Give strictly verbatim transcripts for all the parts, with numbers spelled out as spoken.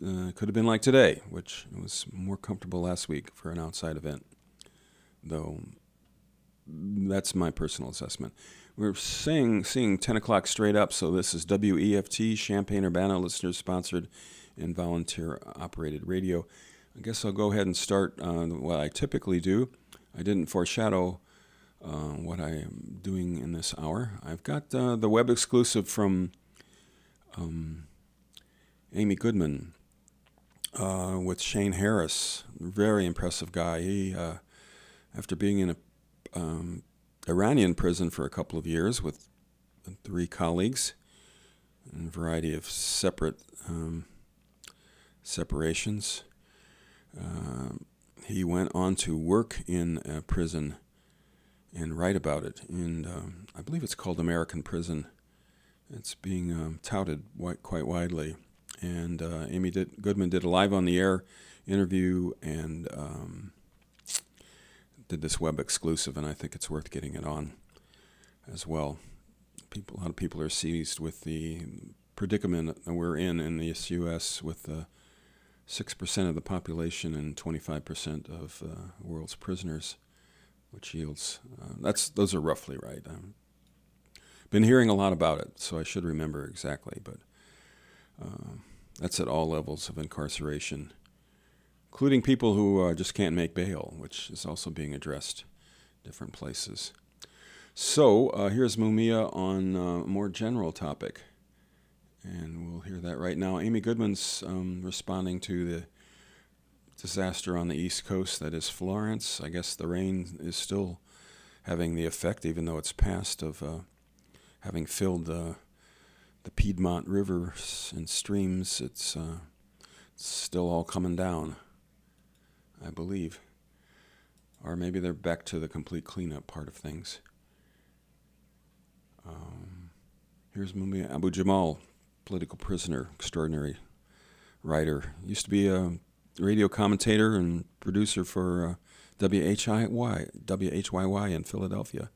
uh, could have been like today, which was more comfortable last week for an outside event, though that's my personal assessment. We're saying, seeing ten o'clock straight up, so this is W E F T, Champaign-Urbana, listeners-sponsored and volunteer-operated radio. I guess I'll go ahead and start uh, what I typically do. I didn't foreshadow uh, what I am doing in this hour. I've got uh, the web exclusive from um, Amy Goodman uh, with Shane Harris. Very impressive guy. He, uh, after being in a um, Iranian prison for a couple of years with three colleagues in a variety of separate um, separations, uh, he went on to work in a prison and write about it. And um, I believe it's called American Prison. It's being um, touted wi- quite widely. And uh, Amy did, Goodman did a live on the air interview and um, did this web exclusive, and I think it's worth getting it on as well. People, a lot of people are seized with the predicament that we're in in the U S with the six percent of the population and twenty-five percent of the uh, world's prisoners, which yields, uh, that's those are roughly right. I've been hearing a lot about it, so I should remember exactly, but uh, that's at all levels of incarceration, including people who uh, just can't make bail, which is also being addressed in different places. So uh, here's Mumia on a more general topic, and we'll hear that right now. Amy Goodman's um, responding to the disaster on the East Coast that is Florence. I guess the rain is still having the effect, even though it's past, of uh, having filled uh, the Piedmont rivers and streams. It's, uh, it's still all coming down, I believe. Or maybe they're back to the complete cleanup part of things. Um, here's Mumia Abu-Jamal, political prisoner, extraordinary writer. Used to be a radio commentator and producer for uh, W H I Y, W H Y Y in Philadelphia.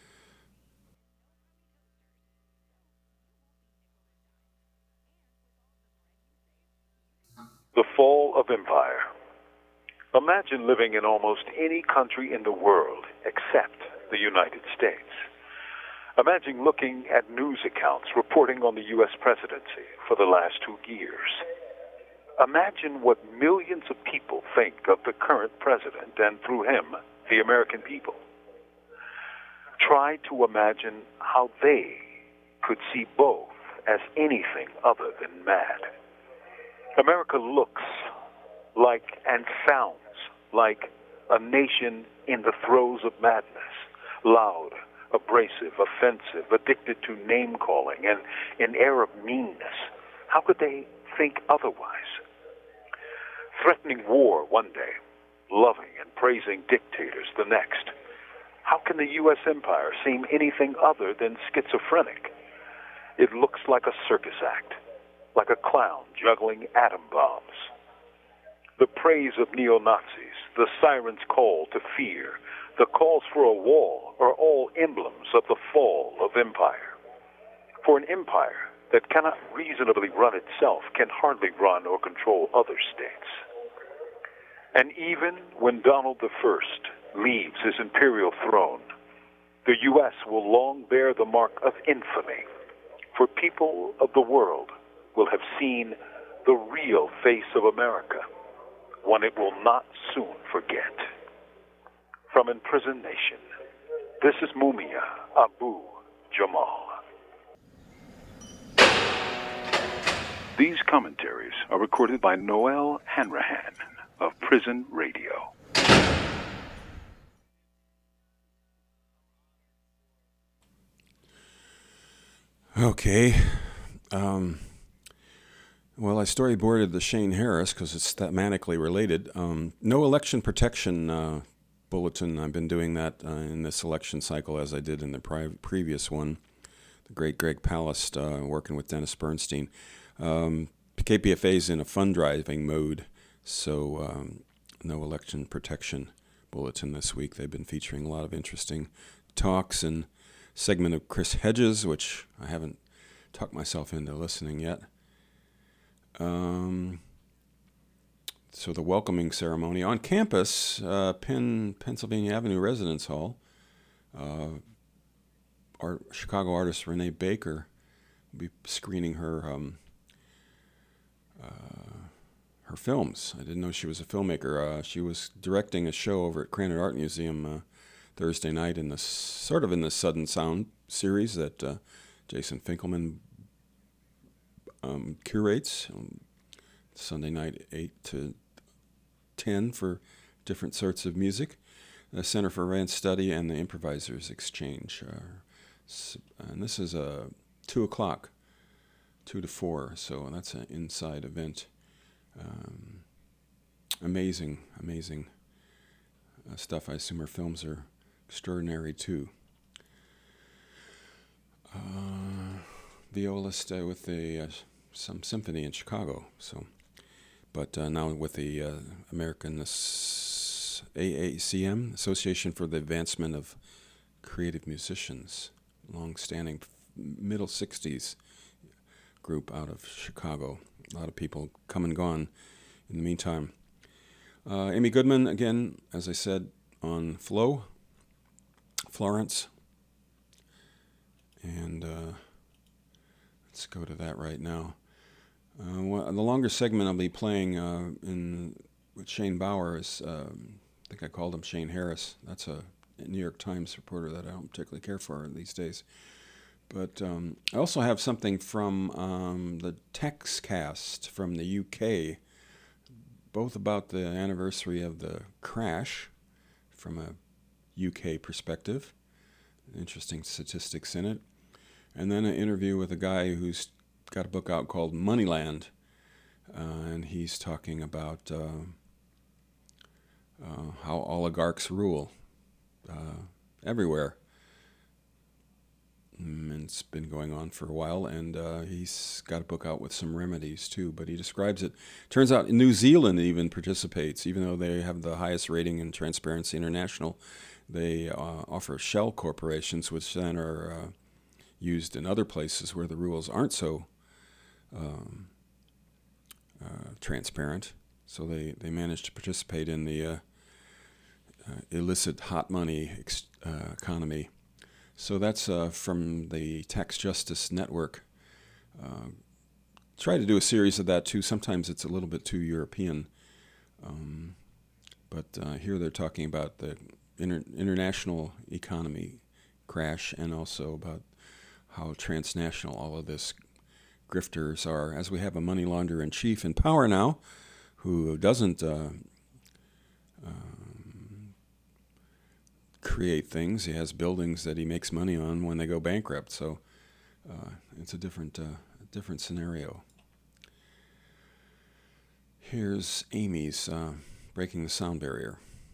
The fall of empire. Imagine living in almost any country in the world except the United States. Imagine looking at news accounts reporting on the U S presidency for the last two years. Imagine what millions of people think of the current president and, through him, the American people. Try to imagine how they could see both as anything other than mad. America looks like and sounds like a nation in the throes of madness, loud, abrasive, offensive, addicted to name-calling, and an air of meanness. How could they think otherwise? Threatening war one day, loving and praising dictators the next. How can the U S empire seem anything other than schizophrenic? It looks like a circus act, like a clown juggling atom bombs. The praise of neo-Nazis, the siren's call to fear, the calls for a wall are all emblems of the fall of empire. For an empire that cannot reasonably run itself can hardly run or control other states. And even when Donald the First leaves his imperial throne, the U S will long bear the mark of infamy, for people of the world will have seen the real face of America, one it will not soon forget. From Imprisoned Nation, this is Mumia Abu-Jamal. These commentaries are recorded by Noel Hanrahan of Prison Radio. Okay. Um, well, I storyboarded the Shane Harris because it's thematically related. Um, no election protection uh, bulletin. I've been doing that uh, in this election cycle as I did in the pri- previous one. The great Greg Palast uh, working with Dennis Bernstein. Um, K P F A is in a fund-driving mode, so um, no election protection bulletin this week. They've been featuring a lot of interesting talks and segment of Chris Hedges, which I haven't talked myself into listening yet. Um, so the welcoming ceremony on campus, uh, Penn, Pennsylvania Avenue Residence Hall. Uh, art, Chicago artist Renee Baker will be screening her um, uh, her films. I didn't know she was a filmmaker. Uh, she was directing a show over at Krannert Art Museum uh, Thursday night in the sort of in the Sudden Sound series that uh, Jason Finkelman um, curates. Um, Sunday night, eight to ten for different sorts of music. The Center for Advanced Study and the Improvisers Exchange. Uh, and this is a uh, two o'clock, two to four. So that's an inside event. Um, amazing, amazing uh, stuff. I assume her films are extraordinary too. Uh, violist uh, with the uh, some symphony in Chicago. So. But uh, now with the uh, American A A C M, Association for the Advancement of Creative Musicians, long-standing middle sixties group out of Chicago. A lot of people come and gone in the meantime. Uh, Amy Goodman, again, as I said, on Flow, Florence. And uh, let's go to that right now. Uh, well, the longer segment I'll be playing uh, in with Shane Bauer is, um, I think I called him Shane Harris. That's a New York Times reporter that I don't particularly care for these days. But um, I also have something from um, the TexCast from the U K, both about the anniversary of the crash from a U K perspective. Interesting statistics in it. And then an interview with a guy who's got a book out called Moneyland, uh, and he's talking about uh, uh, how oligarchs rule uh, everywhere. And it's been going on for a while, and uh, he's got a book out with some remedies too, but he describes it. Turns out New Zealand even participates, even though they have the highest rating in Transparency International. They uh, offer shell corporations, which then are uh, used in other places where the rules aren't so Um, uh, transparent, so they, they managed to participate in the uh, uh, illicit hot money ex- uh, economy. So that's uh, from the Tax Justice Network. Uh, try to do a series of that too. Sometimes it's a little bit too European, um, but uh, here they're talking about the inter- international economy crash and also about how transnational all of this grifters are, as we have a money launderer in chief in power now, who doesn't uh, um, create things. He has buildings that he makes money on when they go bankrupt. So uh, it's a different, uh, different scenario. Here's Amy's uh, Breaking the Sound Barrier.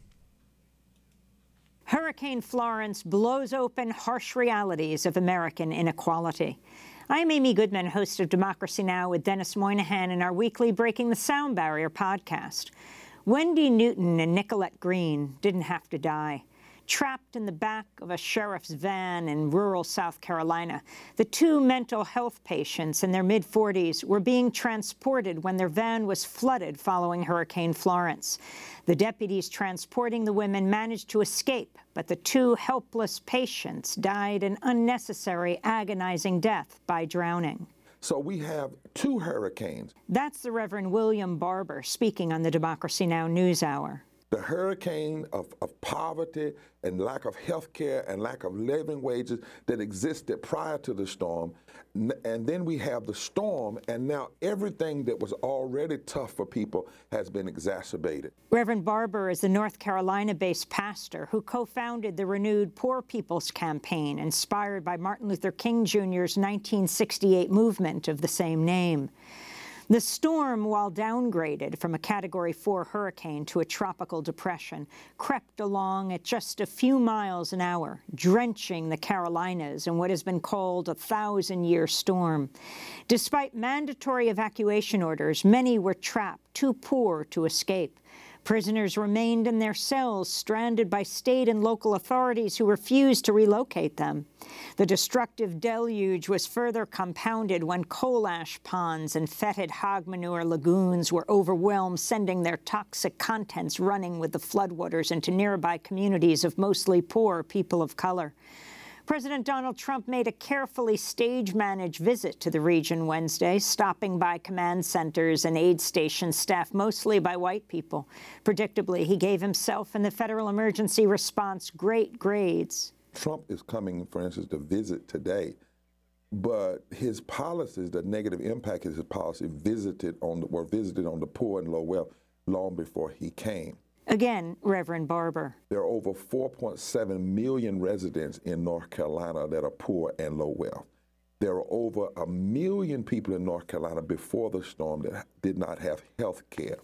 Hurricane Florence blows open harsh realities of American inequality. I'm Amy Goodman, host of Democracy Now! With Dennis Moynihan in our weekly Breaking the Sound Barrier podcast. Wendy Newton and Nicolette Green didn't have to die. Trapped in the back of a sheriff's van in rural South Carolina, the two mental health patients in their mid-forties were being transported when their van was flooded following Hurricane Florence. The deputies transporting the women managed to escape, but the two helpless patients died an unnecessary, agonizing death by drowning. So we have two hurricanes. That's the Reverend William Barber speaking on the Democracy Now! News Hour. The hurricane of, of poverty and lack of health care and lack of living wages that existed prior to the storm. And then we have the storm, and now everything that was already tough for people has been exacerbated. Reverend Barber is the North Carolina-based pastor who co-founded the renewed Poor People's Campaign, inspired by Martin Luther King Junior's nineteen sixty-eight movement of the same name. The storm, while downgraded from a Category four hurricane to a tropical depression, crept along at just a few miles an hour, drenching the Carolinas in what has been called a thousand-year storm. Despite mandatory evacuation orders, many were trapped, too poor to escape. Prisoners remained in their cells, stranded by state and local authorities who refused to relocate them. The destructive deluge was further compounded when coal ash ponds and fetid hog manure lagoons were overwhelmed, sending their toxic contents running with the floodwaters into nearby communities of mostly poor people of color. President Donald Trump made a carefully stage-managed visit to the region Wednesday, stopping by command centers and aid stations staffed mostly by white people. Predictably, he gave himself and the federal emergency response great grades. Trump is coming, for instance, to visit today, but his policies, the negative impact of his policy, visited on the, were visited on the poor and low wealth long before he came. Again, Reverend Barber. There are over four point seven million residents in North Carolina that are poor and low wealth. There are over a million people in North Carolina before the storm that did not have health care.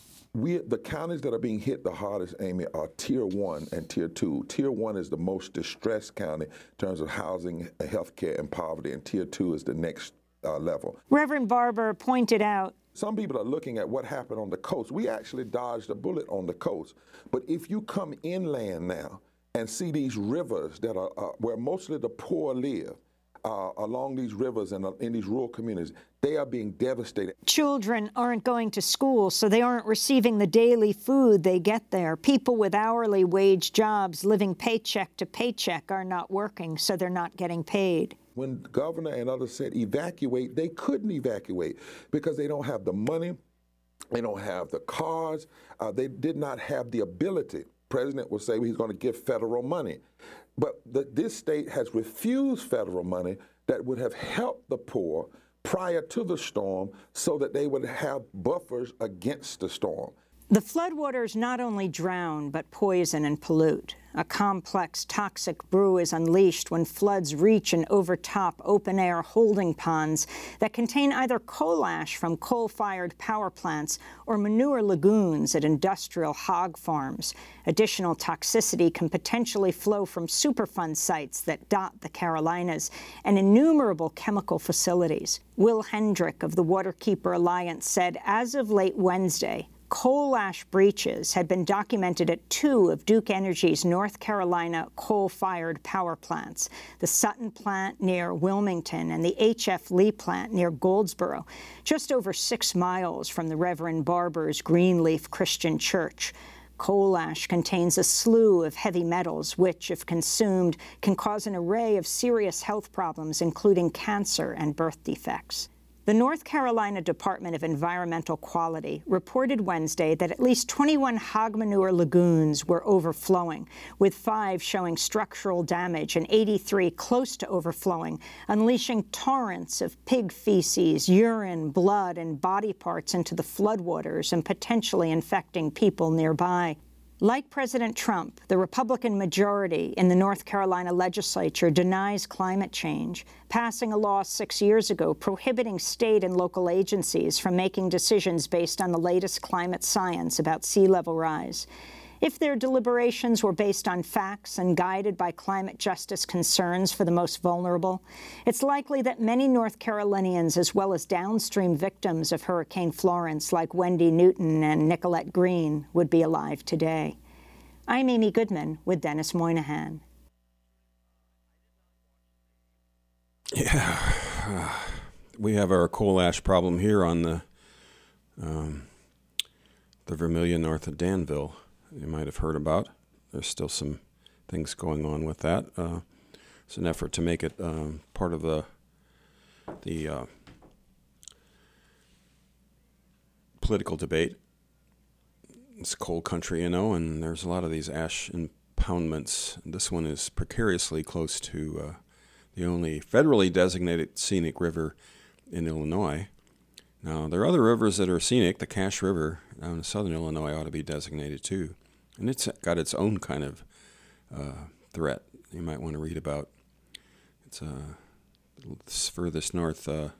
We, the counties that are being hit the hardest, Amy, are Tier one and Tier two. Tier one is the most distressed county in terms of housing, health care, and poverty, and Tier two is the next uh, level. Reverend Barber pointed out, some people are looking at what happened on the coast. We actually dodged a bullet on the coast. But if you come inland now and see these rivers that are uh, where mostly the poor live, uh, along these rivers and uh, in these rural communities, they are being devastated. Children aren't going to school, so they aren't receiving the daily food they get there. People with hourly wage jobs living paycheck to paycheck are not working, so they're not getting paid. When the governor and others said evacuate, they couldn't evacuate because they don't have the money, they don't have the cars, uh, they did not have the ability. President will say he's going to give federal money. But the, this state has refused federal money that would have helped the poor prior to the storm so that they would have buffers against the storm. The floodwaters not only drown, but poison and pollute. A complex toxic brew is unleashed when floods reach and overtop open-air holding ponds that contain either coal ash from coal-fired power plants or manure lagoons at industrial hog farms. Additional toxicity can potentially flow from Superfund sites that dot the Carolinas and innumerable chemical facilities. Will Hendrick of the Waterkeeper Alliance said as of late Wednesday, coal ash breaches had been documented at two of Duke Energy's North Carolina coal-fired power plants, the Sutton plant near Wilmington and the H F Lee plant near Goldsboro, just over six miles from the Reverend Barber's Greenleaf Christian Church. Coal ash contains a slew of heavy metals which, if consumed, can cause an array of serious health problems, including cancer and birth defects. The North Carolina Department of Environmental Quality reported Wednesday that at least twenty-one hog manure lagoons were overflowing, with five showing structural damage and eighty-three close to overflowing, unleashing torrents of pig feces, urine, blood, and body parts into the floodwaters and potentially infecting people nearby. Like President Trump, the Republican majority in the North Carolina legislature denies climate change, passing a law six years ago prohibiting state and local agencies from making decisions based on the latest climate science about sea level rise. If their deliberations were based on facts and guided by climate justice concerns for the most vulnerable, it's likely that many North Carolinians, as well as downstream victims of Hurricane Florence like Wendy Newton and Nicolette Green, would be alive today. I'm Amy Goodman with Dennis Moynihan. Yeah, uh, we have our coal ash problem here on the um, the Vermilion north of Danville. You might have heard about. There's still some things going on with that. Uh, it's an effort to make it um, part of the the uh, political debate. It's coal country, you know, and there's a lot of these ash impoundments. This one is precariously close to uh, the only federally designated scenic river in Illinois. Now, there are other rivers that are scenic. The Cache River down in southern Illinois ought to be designated too. And it's got its own kind of uh, threat you might want to read about. It's uh, it's furthest north, uh,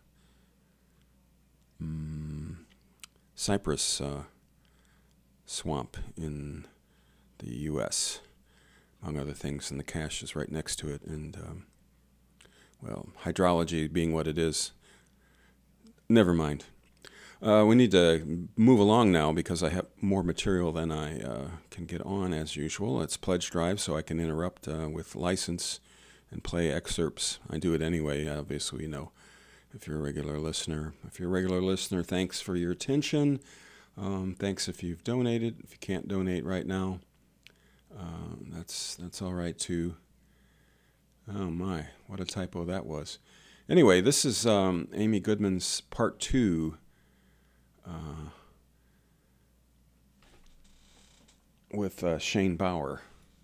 um, Cypress uh, Swamp in the U S, among other things, and the Cache is right next to it. And, um, well, hydrology being what it is, never mind. Uh, we need to move along now because I have more material than I uh, can get on as usual. It's Pledge Drive, so I can interrupt uh, with license and play excerpts. I do it anyway, obviously, you know, if you're a regular listener. If you're a regular listener, thanks for your attention. Um, thanks if you've donated. If you can't donate right now, uh, that's that's all right too. Oh my, what a typo that was. Anyway, this is um, Amy Goodman's part two uh, with uh, Shane Bauer,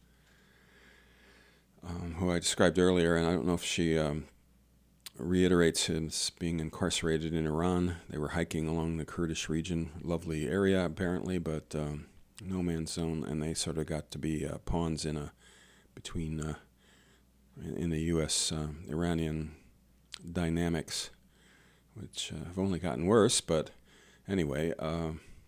um, who I described earlier, and I don't know if she um, reiterates his being incarcerated in Iran. They were hiking along the Kurdish region, lovely area apparently, but um, no man's zone, and they sort of got to be uh, pawns in a between uh, in the U S uh, Iranian dynamics, which uh, have only gotten worse. But anyway, uh,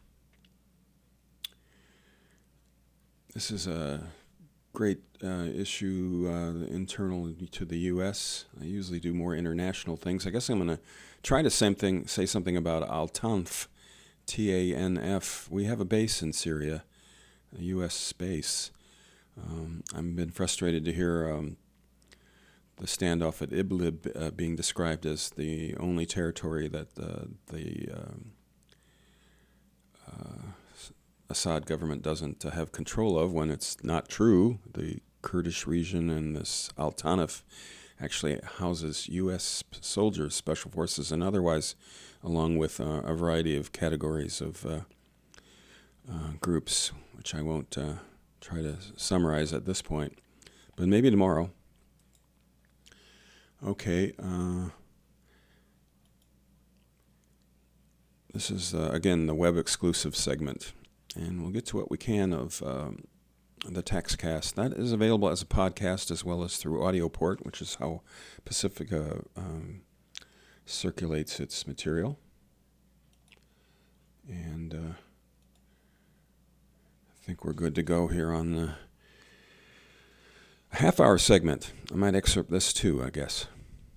this is a great uh, issue uh, internal to the U S. I usually do more international things. I guess I'm going to try to same thing, say something about Al-Tanf, T A N F. We have a base in Syria, a U S base. Um, I've been frustrated to hear um, the standoff at Idlib uh, being described as the only territory that uh, the um, uh, Assad government doesn't uh, have control of, when it's not true. The Kurdish region and this Al-Tanf actually houses U S soldiers, special forces, and otherwise, along with uh, a variety of categories of uh, uh, groups, which I won't uh, try to summarize at this point, but maybe tomorrow. Okay, uh, this is, uh, again, the web-exclusive segment, and we'll get to what we can of um, the TaxCast. That is available as a podcast as well as through AudioPort, which is how Pacifica um, circulates its material. And uh, I think we're good to go here on the half-hour segment. I might excerpt this too, I guess.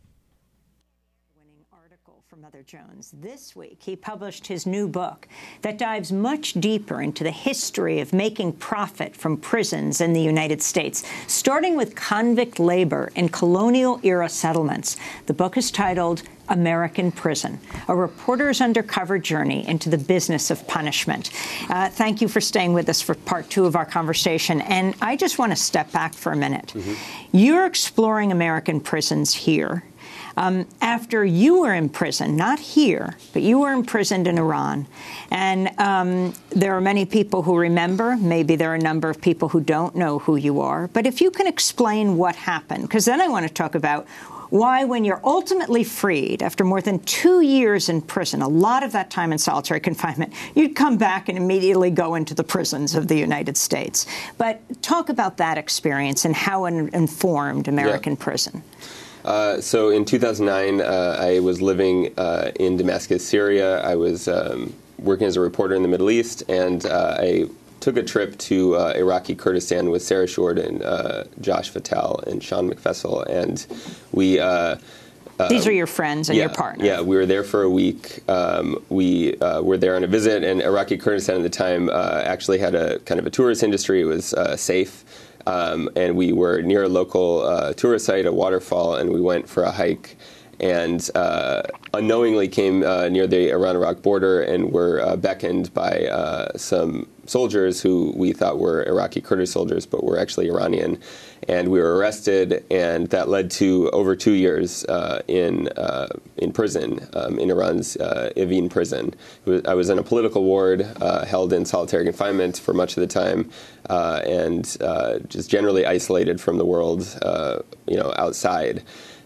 Winning article from Mother Jones. This week, he published his new book that dives much deeper into the history of making profit from prisons in the United States, starting with convict labor in colonial-era settlements. The book is titled American Prison, a reporter's undercover journey into the business of punishment. Uh, thank you for staying with us for part two of our conversation. And I just want to step back for a minute. Mm-hmm. You're exploring American prisons here. Um, after you were in prison, not here, but you were imprisoned in Iran. And um, there are many people who remember. Maybe there are a number of people who don't know who you are. But if you can explain what happened, because then I want to talk about why, when you're ultimately freed after more than two years in prison, a lot of that time in solitary confinement, you'd come back and immediately go into the prisons of the United States. But talk about that experience and how it informed American yeah. prison. Uh, so in two thousand nine, uh, I was living uh, in Damascus, Syria. I was um, working as a reporter in the Middle East, and uh, I took a trip to uh, Iraqi Kurdistan with Sarah Short and uh, Josh Fattal and Sean McFessel, and we... Uh, uh, These are your friends and yeah, your partners. Yeah, we were there for a week. Um, we uh, were there on a visit, and Iraqi Kurdistan at the time uh, actually had a kind of a tourist industry. It was uh, safe, um, and we were near a local uh, tourist site, a waterfall, and we went for a hike, and uh, unknowingly came uh, near the Iran-Iraq border and were uh, beckoned by uh, some soldiers who we thought were Iraqi Kurdish soldiers, but were actually Iranian. And we were arrested, and that led to over two years uh, in uh, in prison, um, in Iran's uh, Evin prison. Was, I was in a political ward, uh, held in solitary confinement for much of the time, uh, and uh, just generally isolated from the world, uh, you know, outside.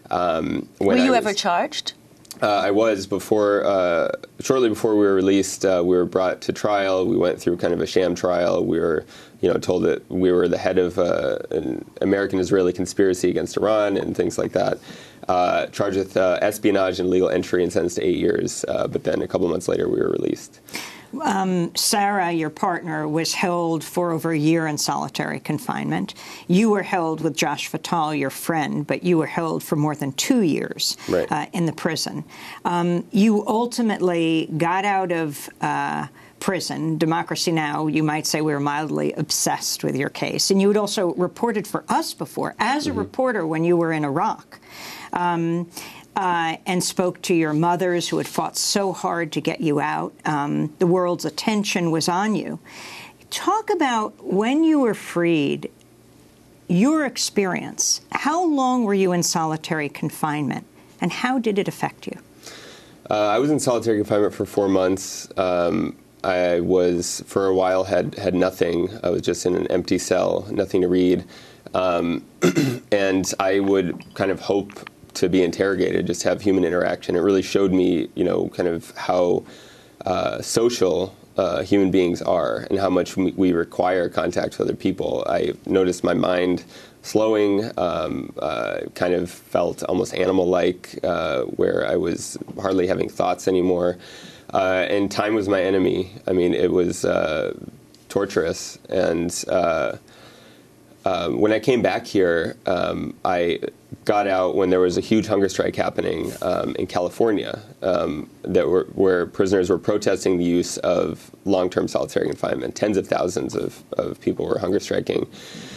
Um, when were you was, ever charged? Uh, I was before, uh, shortly before we were released. Uh, we were brought to trial. We went through kind of a sham trial. We were, you know, told that we were the head of uh, an American-Israeli conspiracy against Iran and things like that. Uh, charged with uh, espionage and illegal entry and sentenced to eight years. Uh, but then a couple months later, we were released. Um, Sarah, your partner, was held for over a year in solitary confinement. You were held with Josh Fatal, your friend, but you were held for more than two years right. uh, in the prison. Um, you ultimately got out of uh, prison. Democracy Now!, you might say we were mildly obsessed with your case. And you had also reported for us before, as a mm-hmm. reporter when you were in Iraq. Um, Uh, and spoke to your mothers who had fought so hard to get you out. Um, the world's attention was on you. Talk about when you were freed, your experience. How long were you in solitary confinement, and how did it affect you? Uh, I was in solitary confinement for four months. Um, I was, for a while, had, had nothing. I was just in an empty cell, nothing to read. Um, and I would kind of hope to be interrogated, just have human interaction. It really showed me, you know, kind of how uh, social uh, human beings are and how much we, we require contact with other people. I noticed my mind slowing, um, uh, kind of felt almost animal-like, uh, where I was hardly having thoughts anymore. Uh, and time was my enemy. I mean, it was uh, torturous. And uh, uh, when I came back here, um, I got out when there was a huge hunger strike happening um, in California, um, that were, where prisoners were protesting the use of long-term solitary confinement. Tens of thousands of, of people were hunger striking.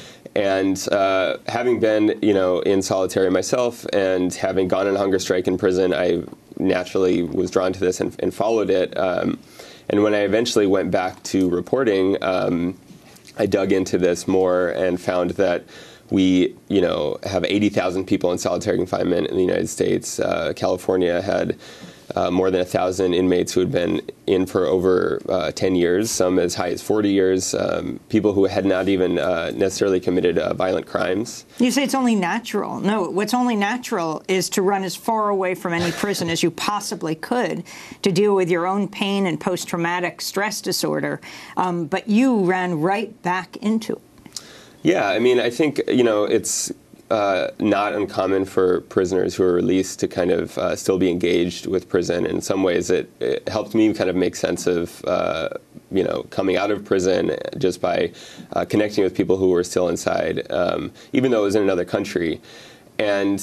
And uh, having been, you know, in solitary myself and having gone on a hunger strike in prison, I naturally was drawn to this and, and followed it. Um, and when I eventually went back to reporting, um, I dug into this more and found that we, you know, have eighty thousand people in solitary confinement in the United States. Uh, California had uh, more than one thousand inmates who had been in for over uh, ten years, some as high as forty years, um, people who had not even uh, necessarily committed uh, violent crimes. You say it's only natural. No, what's only natural is to run as far away from any prison as you possibly could to deal with your own pain and post-traumatic stress disorder. Um, but you ran right back into it. Yeah, I mean, I think, you know, it's uh, not uncommon for prisoners who are released to kind of uh, still be engaged with prison. In some ways, it, it helped me kind of make sense of, uh, you know, coming out of prison just by uh, connecting with people who were still inside, um, even though it was in another country. And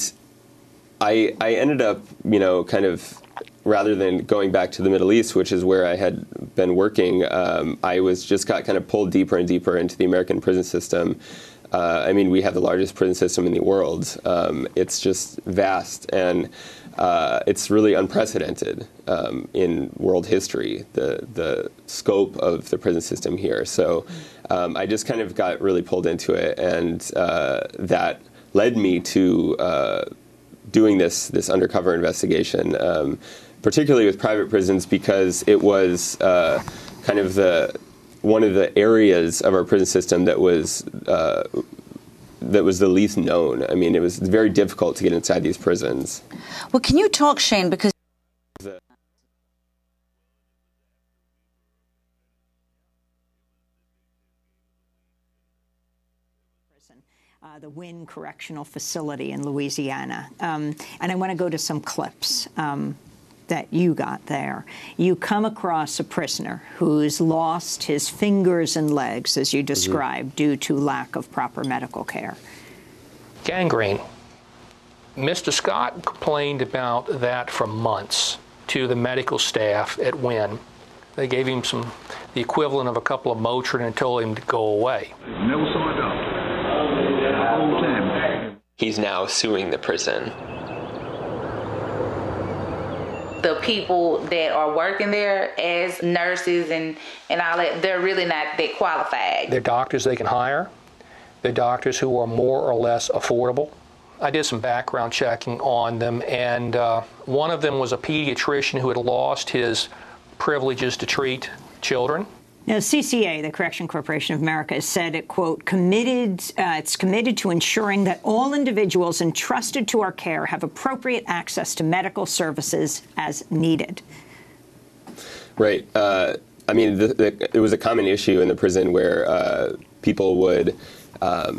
I, I ended up, you know, kind of, rather than going back to the Middle East, which is where I had been working, um, I was just got kind of pulled deeper and deeper into the American prison system. Uh, I mean, we have the largest prison system in the world. Um, it's just vast, and uh, it's really unprecedented um, in world history, the the scope of the prison system here. So um, I just kind of got really pulled into it, and uh, that led me to uh, doing this this undercover investigation. Um, particularly with private prisons, because it was uh, kind of the one of the areas of our prison system that was uh, that was the least known. I mean, it was very difficult to get inside these prisons. Well, can you talk, Shane, because Uh, the Wynn Correctional Facility in Louisiana. Um, and I want to go to some clips um, that you got there. You come across a prisoner who's lost his fingers and legs, as you described, mm-hmm. due to lack of proper medical care. Gangrene. Mister Scott complained about that for months to the medical staff at Wynn. They gave him some, the equivalent of a couple of Motrin, and told him to go away. Never saw a doctor. Whole time. He's now suing the prison. The people that are working there as nurses and, and all that, they're really not that qualified. They're doctors they can hire. They're doctors who are more or less affordable. I did some background checking on them, and uh, one of them was a pediatrician who had lost his privileges to treat children. Now, C C A, the Correction Corporation of America, has said it, quote, committed, uh, it's committed to ensuring that all individuals entrusted to our care have appropriate access to medical services as needed. Right. Uh, I mean, the, the, it was a common issue in the prison where uh, people would um,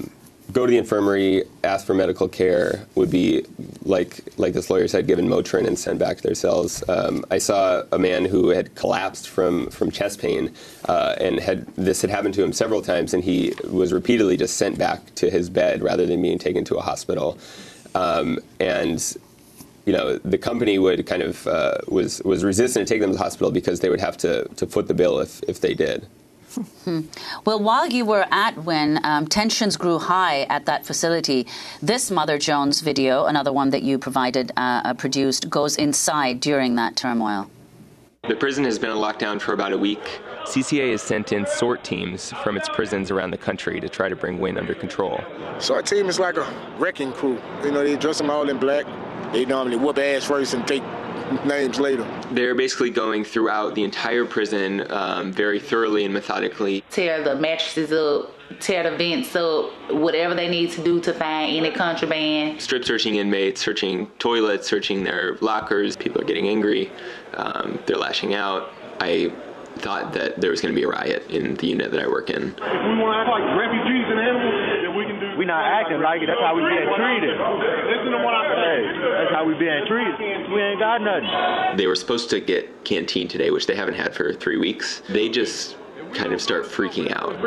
go to the infirmary, ask for medical care, would be, like like this lawyer said, given Motrin and sent back to their cells. Um, I saw a man who had collapsed from, from chest pain, uh, and had this had happened to him several times, and he was repeatedly just sent back to his bed rather than being taken to a hospital. Um, and you know, the company would kind of uh, was was resistant to take them to the hospital because they would have to, to foot the bill if, if they did. Hmm. Well, while you were at Wynn, um, tensions grew high at that facility. This Mother Jones video, another one that you provided, uh, produced, goes inside during that turmoil. The prison has been on lockdown for about a week. C C A has sent in SORT teams from its prisons around the country to try to bring Wynn under control. SORT team is like a wrecking crew. You know, they dress them all in black. They normally whoop ass first and take names later. They're basically going throughout the entire prison um, very thoroughly and methodically. Tear the mattresses up, tear the vents up, whatever they need to do to find any contraband. Strip searching inmates, searching toilets, searching their lockers. People are getting angry. Um, they're lashing out. I thought that there was going to be a riot in the unit that I work in. If we want to act like refugees and animals, then we can do. We're not acting like it. That's how we being treated. Listen to what I'm saying. Hey, that's how we being treated. We ain't got nothing. They were supposed to get canteen today, which they haven't had for three weeks. They just kind of start freaking out.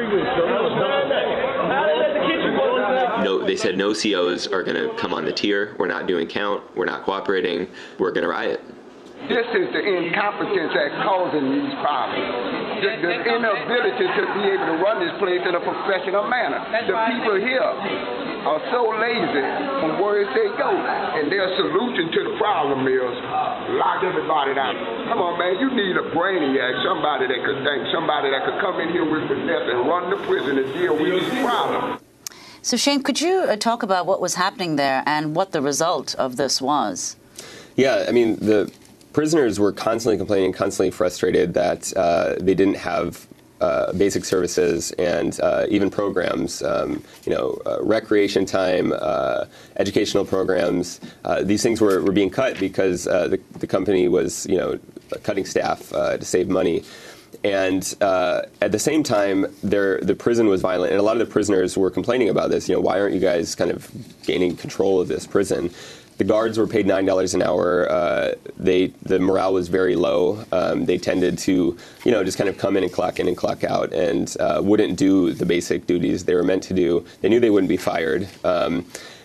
No, they said no C Os are going to come on the tier. We're not doing count. We're not cooperating. We're going to riot. This is the incompetence that's causing these problems. The, the inability to be able to run this place in a professional manner. The people here are so lazy from where they go, and their solution to the problem is lock everybody down. Come on, man, you need a brainiac, somebody that could think, somebody that could come in here with finesse and run the prison and deal with these problems. So, Shane, could you uh, talk about what was happening there and what the result of this was? Yeah, I mean, the prisoners were constantly complaining, constantly frustrated that uh, they didn't have uh, basic services and uh, even programs, um, you know, uh, recreation time, uh, educational programs. Uh, these things were, were being cut because uh, the, the company was, you know, cutting staff uh, to save money. And uh, at the same time, there, the prison was violent, and a lot of the prisoners were complaining about this. You know, why aren't you guys kind of gaining control of this prison? The guards were paid nine dollars an hour. Uh, they the morale was very low. Um, they tended to, you know, just kind of come in and clock in and clock out, and uh, wouldn't do the basic duties they were meant to do. They knew they wouldn't be fired, um,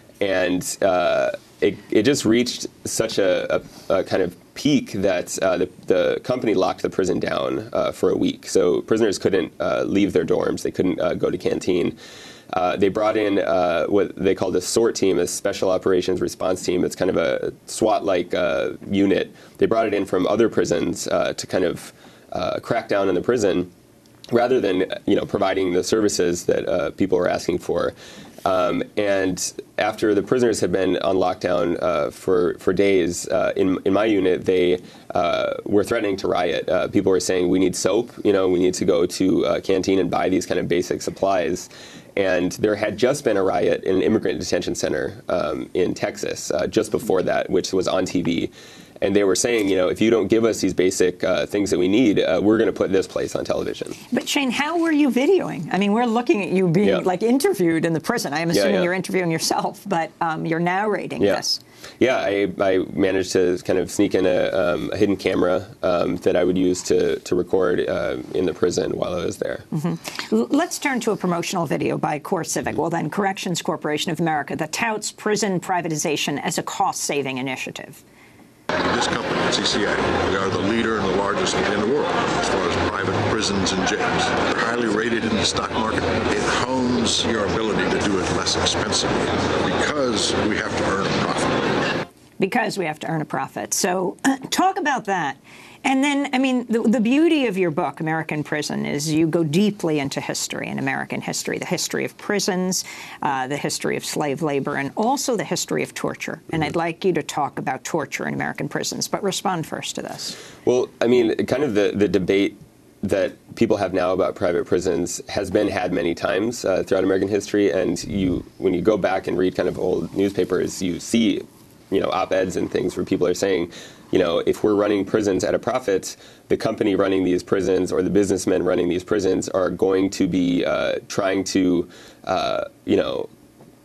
and uh, it it just reached such a, a, a kind of peak that uh, the the company locked the prison down uh, for a week. So prisoners couldn't uh, leave their dorms. They couldn't uh, go to canteen. Uh, they brought in uh, what they called a SORT team, a Special Operations Response Team. It's kind of a SWAT-like uh, unit. They brought it in from other prisons uh, to kind of uh, crack down on the prison, rather than, you know, providing the services that uh, people were asking for. Um, and after the prisoners had been on lockdown uh, for for days, uh, in in my unit, they uh, were threatening to riot. Uh, people were saying, "We need soap. You know, we need to go to a canteen and buy these kind of basic supplies." And there had just been a riot in an immigrant detention center um, in Texas uh, just before that, which was on T V. And they were saying, you know, if you don't give us these basic uh, things that we need, uh, we're going to put this place on television. But Shane, how were you videoing? I mean, we're looking at you being yeah. like interviewed in the prison. I'm assuming yeah, yeah. you're interviewing yourself, but um, you're narrating yeah. this. Yeah, I, I managed to kind of sneak in a, um, a hidden camera um, that I would use to, to record uh, in the prison while I was there. Mm-hmm. L- let's turn to a promotional video by CoreCivic, mm-hmm. well then Corrections Corporation of America, that touts prison privatization as a cost-saving initiative. This company, C C A, we are the leader and the largest in the world as far as private prisons and jails. They're highly rated in the stock market. It hones your ability to do it less expensively because we have to earn a profit. Because we have to earn a profit. So uh, talk about that. And then, I mean, the, the beauty of your book, American Prison, is you go deeply into history and American history, the history of prisons, uh, the history of slave labor, and also the history of torture. And mm-hmm. I'd like you to talk about torture in American prisons, but respond first to this. Well, I mean, kind of the, the debate that people have now about private prisons has been had many times uh, throughout American history. And you, when you go back and read kind of old newspapers, you see, you know, op-eds and things where people are saying, you know, if we're running prisons at a profit, the company running these prisons or the businessmen running these prisons are going to be uh, trying to, uh, you know,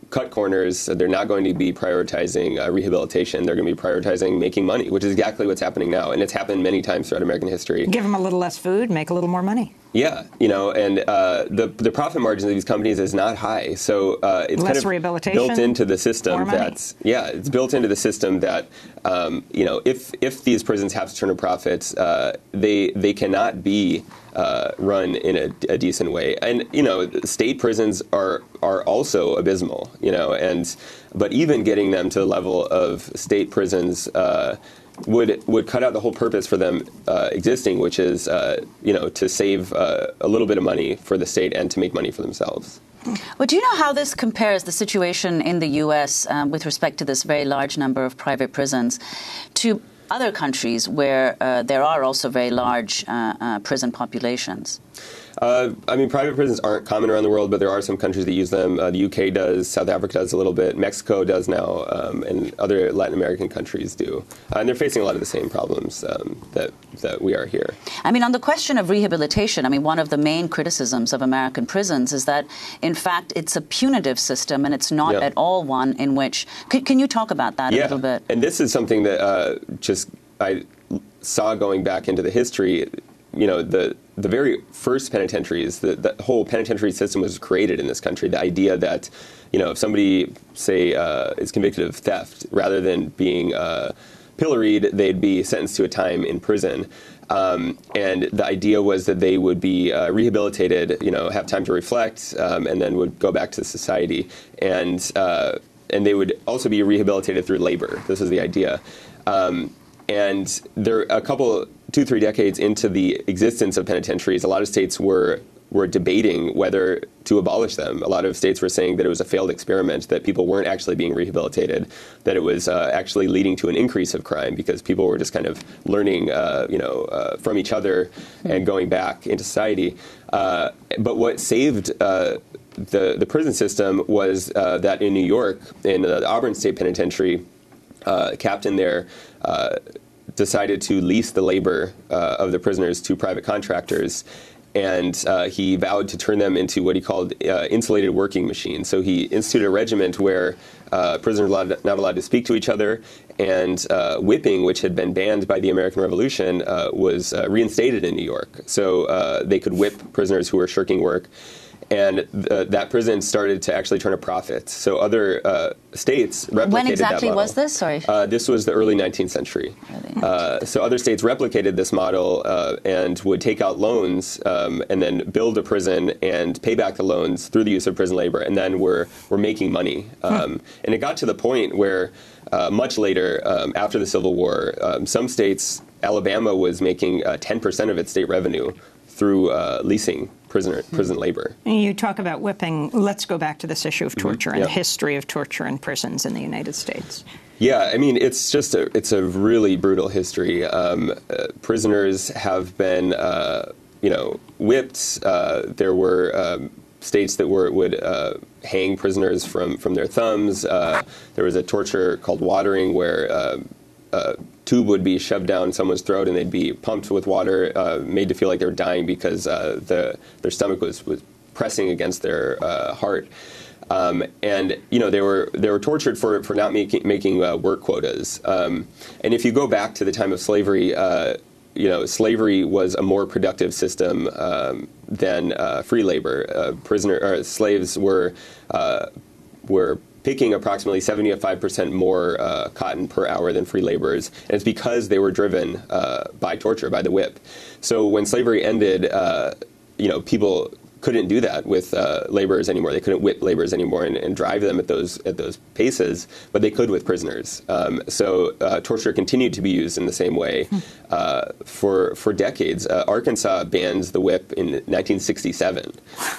cut corners. They're not going to be prioritizing uh, rehabilitation. They're going to be prioritizing making money, which is exactly what's happening now. And it's happened many times throughout American history. Give them a little less food, make a little more money. Yeah, you know, and uh, the the profit margins of these companies is not high, so uh, it's less kind of rehabilitation, built into the system. That's yeah, it's built into the system that um, you know, if if these prisons have to turn a profit, uh, they they cannot be uh, run in a, a decent way. And you know, state prisons are are also abysmal. You know, and but even getting them to the level of state prisons. Uh, would would cut out the whole purpose for them uh, existing, which is, uh, you know, to save uh, a little bit of money for the state and to make money for themselves. Well, do you know how this compares, the situation in the U S um, with respect to this very large number of private prisons, to other countries where uh, there are also very large uh, uh, prison populations? Uh, I mean, private prisons aren't common around the world, but there are some countries that use them. Uh, the U K does, South Africa does a little bit, Mexico does now, um, and other Latin American countries do. Uh, and they're facing a lot of the same problems um, that that we are here. I mean, on the question of rehabilitation, I mean, one of the main criticisms of American prisons is that, in fact, it's a punitive system, and it's not yeah. at all one in which... Can, can you talk about that yeah. a little bit? And this is something that uh, just I saw going back into the history. You know, the the very first penitentiaries, the, the whole penitentiary system was created in this country. The idea that, you know, if somebody, say, uh, is convicted of theft, rather than being uh, pilloried, they'd be sentenced to a time in prison. Um, and the idea was that they would be uh, rehabilitated, you know, have time to reflect, um, and then would go back to society. And uh, and they would also be rehabilitated through labor. This was the idea. Um, and there a couple... two, three decades into the existence of penitentiaries, a lot of states were were debating whether to abolish them. A lot of states were saying that it was a failed experiment, that people weren't actually being rehabilitated, that it was uh, actually leading to an increase of crime because people were just kind of learning, uh, you know, uh, from each other and going back into society. Uh, but what saved uh, the the prison system was uh, that in New York, in the Auburn State Penitentiary, uh, captain there. Uh, decided to lease the labor uh, of the prisoners to private contractors, and uh, he vowed to turn them into what he called uh, insulated working machines. So he instituted a regiment where uh, prisoners were not allowed to speak to each other, and uh, whipping, which had been banned by the American Revolution, uh, was uh, reinstated in New York. So uh, they could whip prisoners who were shirking work. And th- that prison started to actually turn a profit. So other uh, states replicated that model. When exactly was this? Sorry. Uh, this was the early nineteenth century. Uh, so other states replicated this model uh, and would take out loans um, and then build a prison and pay back the loans through the use of prison labor, and then were were making money. Um, huh. And it got to the point where uh, much later, um, after the Civil War, um, some states, Alabama was making uh, ten percent of its state revenue through uh, leasing prisoner prison labor. You talk about whipping. Let's go back to this issue of torture mm-hmm. and yeah. the history of torture in prisons in the United States. Yeah, I mean, it's just a it's a really brutal history. Um, uh, prisoners have been, uh, you know, whipped. Uh, there were um, states that were would uh, hang prisoners from from their thumbs. Uh, there was a torture called watering, where uh, uh, tube would be shoved down someone's throat and they'd be pumped with water, uh, made to feel like they were dying because uh, the, their stomach was, was pressing against their uh, heart. Um, and, you know, they were they were tortured for, for not making, making uh, work quotas. Um, and if you go back to the time of slavery, uh, you know, slavery was a more productive system um, than uh, free labor. Uh, prisoner or slaves were uh, were picking approximately seventy-five percent more uh, cotton per hour than free laborers, and it's because they were driven uh, by torture, by the whip. So when slavery ended, uh, you know, people couldn't do that with uh, laborers anymore. They couldn't whip laborers anymore and, and drive them at those at those paces, but they could with prisoners. Um, so uh, torture continued to be used in the same way uh, for for decades. Uh, Arkansas banned the whip in nineteen sixty-seven,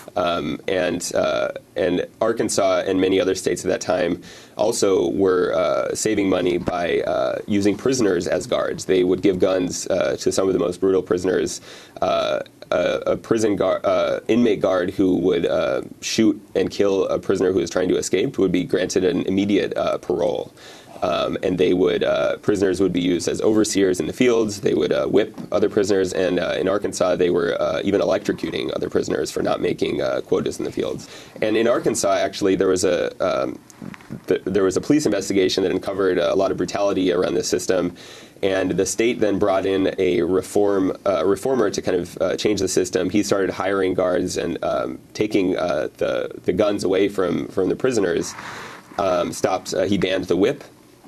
um, and uh, and Arkansas and many other states at that time also were uh, saving money by uh, using prisoners as guards. They would give guns uh, to some of the most brutal prisoners. Uh, A, a prison guard, uh, inmate guard who would uh, shoot and kill a prisoner who was trying to escape would be granted an immediate uh, parole. Um, and they would uh, prisoners would be used as overseers in the fields. They would uh, whip other prisoners, and uh, in Arkansas, they were uh, even electrocuting other prisoners for not making uh, quotas in the fields. And in Arkansas, actually, there was a um, th- there was a police investigation that uncovered a lot of brutality around this system. And the state then brought in a reform uh, reformer to kind of uh, change the system. He started hiring guards and um, taking uh, the the guns away from from the prisoners. Um, stopped. Uh, he banned the whip.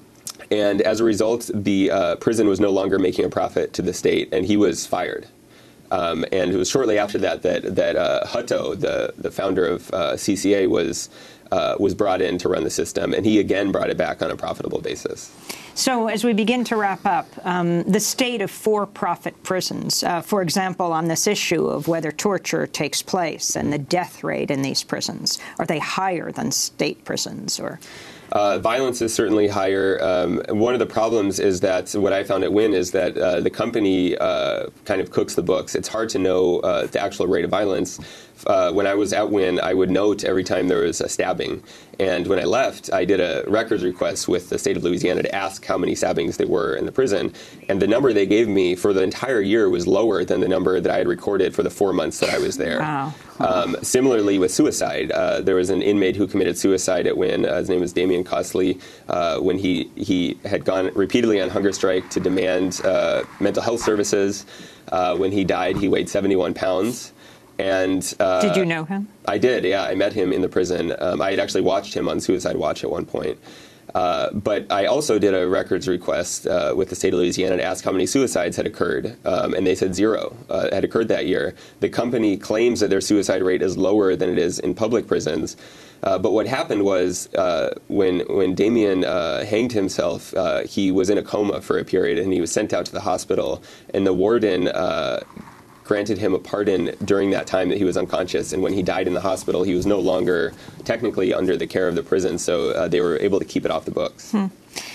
And as a result, the uh, prison was no longer making a profit to the state, and he was fired. Um, and it was shortly after that that that uh, Hutto, the the founder of uh, C C A, was uh, was brought in to run the system, and he again brought it back on a profitable basis. So as we begin to wrap up, um, the state of for-profit prisons, uh, for example, on this issue of whether torture takes place and the death rate in these prisons, are they higher than state prisons? Or Uh, violence is certainly higher. Um, one of the problems is that what I found at Wynn is that uh, the company uh, kind of cooks the books. It's hard to know uh, the actual rate of violence. Uh, when I was at Wynn, I would note every time there was a stabbing. And when I left, I did a records request with the state of Louisiana to ask how many stabbings there were in the prison. And the number they gave me for the entire year was lower than the number that I had recorded for the four months that I was there. Wow. Um, similarly with suicide, uh, there was an inmate who committed suicide at Wynn. Uh, his name was Damian Costley. Uh, when he, he had gone repeatedly on hunger strike to demand uh, mental health services. Uh, when he died, he weighed seventy-one pounds. And uh, did you know him? I did, yeah. I met him in the prison. Um, I had actually watched him on Suicide Watch at one point. Uh, but I also did a records request uh, with the state of Louisiana to ask how many suicides had occurred, um, and they said zero uh, had occurred that year. The company claims that their suicide rate is lower than it is in public prisons. Uh, but what happened was uh, when when Damien uh, hanged himself, uh, he was in a coma for a period, and he was sent out to the hospital, and the warden uh, granted him a pardon during that time that he was unconscious. And when he died in the hospital, he was no longer technically under the care of the prison, so uh, they were able to keep it off the books. Hmm.